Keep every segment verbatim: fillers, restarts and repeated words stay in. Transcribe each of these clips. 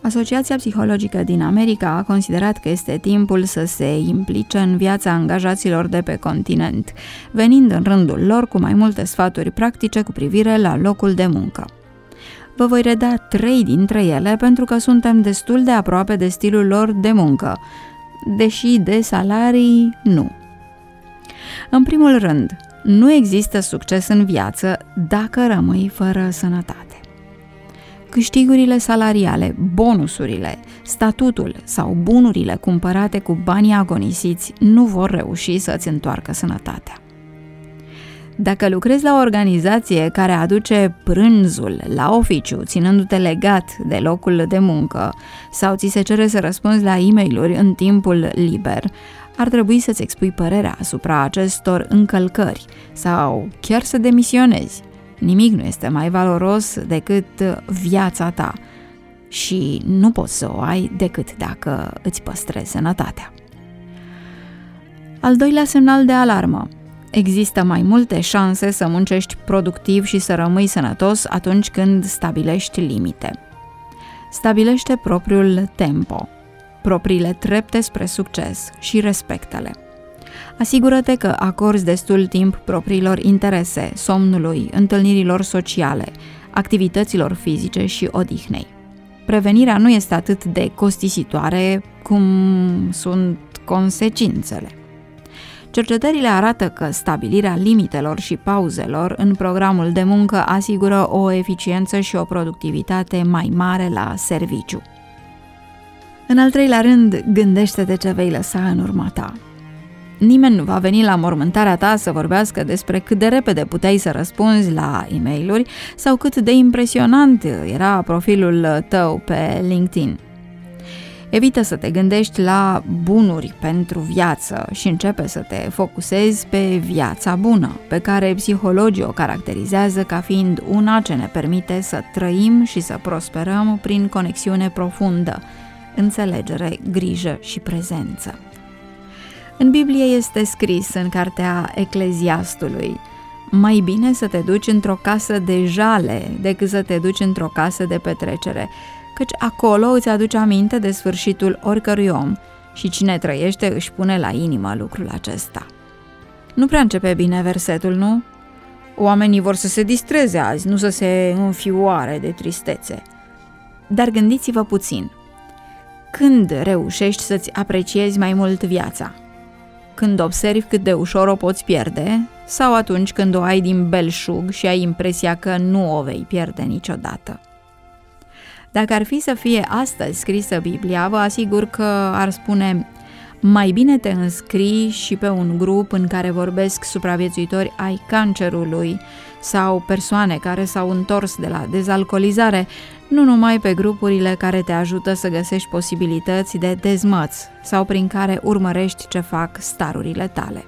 Asociația Psihologică din America a considerat că este timpul să se implice în viața angajaților de pe continent, venind în rândul lor cu mai multe sfaturi practice cu privire la locul de muncă. Vă voi reda trei dintre ele pentru că suntem destul de aproape de stilul lor de muncă, deși de salarii nu. În primul rând, nu există succes în viață dacă rămâi fără sănătate. Câștigurile salariale, bonusurile, statutul sau bunurile cumpărate cu banii agonisiți nu vor reuși să-ți întoarcă sănătatea. Dacă lucrezi la o organizație care aduce prânzul la oficiu, ținându-te legat de locul de muncă, sau ți se cere să răspunzi la e-mail-uri în timpul liber, ar trebui să-ți expui părerea asupra acestor încălcări sau chiar să demisionezi. Nimic nu este mai valoros decât viața ta și nu poți să o ai decât dacă îți păstrezi sănătatea. Al doilea semnal de alarmă. Există mai multe șanse să muncești productiv și să rămâi sănătos atunci când stabilești limite. Stabilește propriul tempo, propriile trepte spre succes și respectă-le. Asigură-te că acorzi destul timp propriilor interese, somnului, întâlnirilor sociale, activităților fizice și odihnei. Prevenirea nu este atât de costisitoare cum sunt consecințele. Cercetările arată că stabilirea limitelor și pauzelor în programul de muncă asigură o eficiență și o productivitate mai mare la serviciu. În al treilea rând, gândește-te ce vei lăsa în urma ta. Nimeni nu va veni la mormântarea ta să vorbească despre cât de repede puteai să răspunzi la e-mail-uri sau cât de impresionant era profilul tău pe LinkedIn. Evită să te gândești la bunuri pentru viață și începe să te focusezi pe viața bună, pe care psihologii o caracterizează ca fiind una ce ne permite să trăim și să prosperăm prin conexiune profundă, înțelegere, grijă și prezență. În Biblie este scris în cartea Ecleziastului: mai bine să te duci într-o casă de jale decât să te duci într-o casă de petrecere, căci acolo îți aduce aminte de sfârșitul oricărui om și cine trăiește își pune la inimă lucrul acesta. Nu prea începe bine versetul, nu? Oamenii vor să se distreze azi, nu să se înfioare de tristețe. Dar gândiți-vă puțin. Când reușești să-ți apreciezi mai mult viața? Când observi cât de ușor o poți pierde sau atunci când o ai din belșug și ai impresia că nu o vei pierde niciodată? Dacă ar fi să fie astăzi scrisă Biblia, vă asigur că ar spune: mai bine te înscrii și pe un grup în care vorbesc supraviețuitori ai cancerului sau persoane care s-au întors de la dezalcoolizare, nu numai pe grupurile care te ajută să găsești posibilități de dezmăț sau prin care urmărești ce fac starurile tale.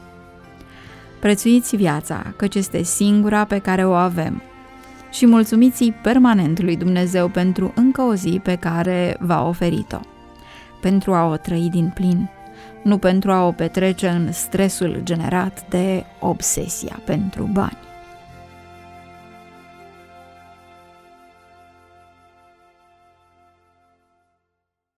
Prețuiți viața, căci este singura pe care o avem, și mulțumiți permanent lui Dumnezeu pentru încă o zi pe care v-a oferit-o, pentru a o trăi din plin, nu pentru a o petrece în stresul generat de obsesia pentru bani.